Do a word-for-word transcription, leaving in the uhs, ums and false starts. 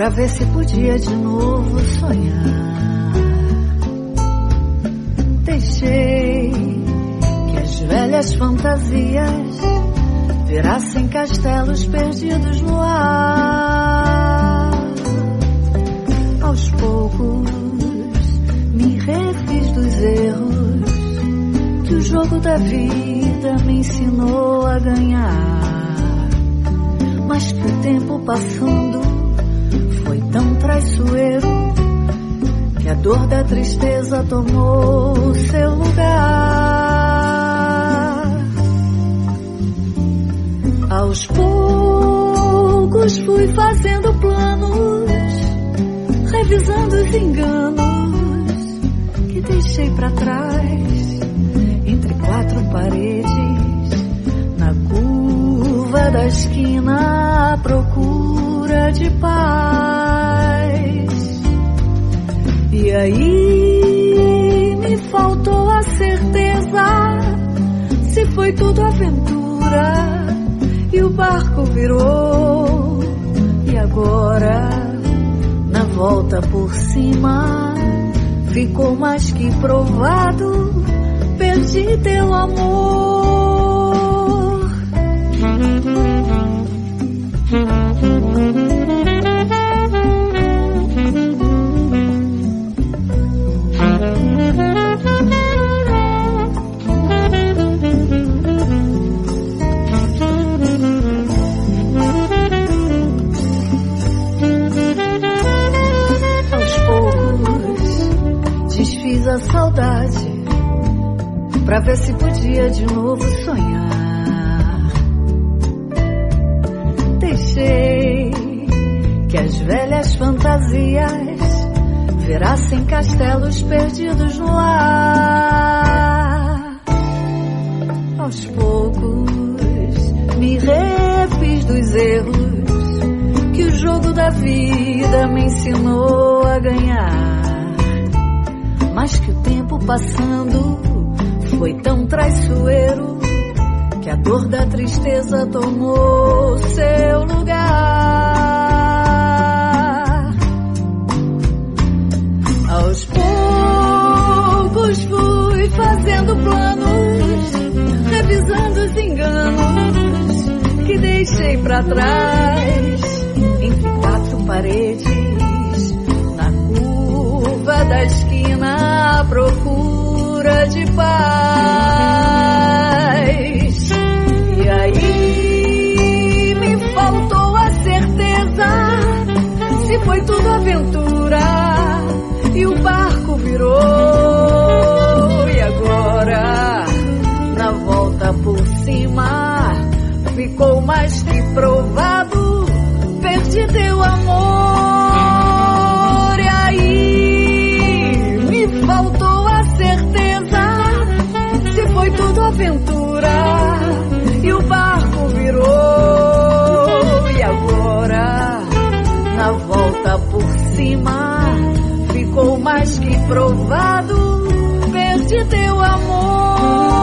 pra ver se podia de novo sonhar. Deixei que as velhas fantasias virassem castelos perdidos no ar. Aos poucos me refiz dos erros que o jogo da vida me ensinou a ganhar. Mas que o tempo passando foi tão traiçoeiro que a dor da tristeza tomou o seu lugar. Aos poucos fui fazendo planos, revisando os enganos que deixei pra trás entre quatro paredes, na curva da esquina à procura de paz. E aí me faltou a certeza se foi tudo aventura e o barco virou. E agora, na volta por cima, ficou mais que provado, perdi teu amor. Desfiz a saudade pra ver se podia de novo sonhar. Deixei que as velhas fantasias virassem castelos perdidos no ar. Aos poucos me refiz dos erros que o jogo da vida me ensinou a ganhar. Mas que o tempo passando foi tão traiçoeiro que a dor da tristeza tomou seu lugar. Aos poucos fui fazendo planos, revisando os enganos que deixei pra trás entre quatro paredes, na curva da esquina à procura de paz. E aí me faltou a certeza se foi tudo aventura e o barco virou. E agora, na volta por cima, ficou mais que provado, perdi teu amor. E aí me faltou a certeza se foi tudo aventura e o barco virou. E agora, na volta por cima, ficou mais que provado, perdi teu amor.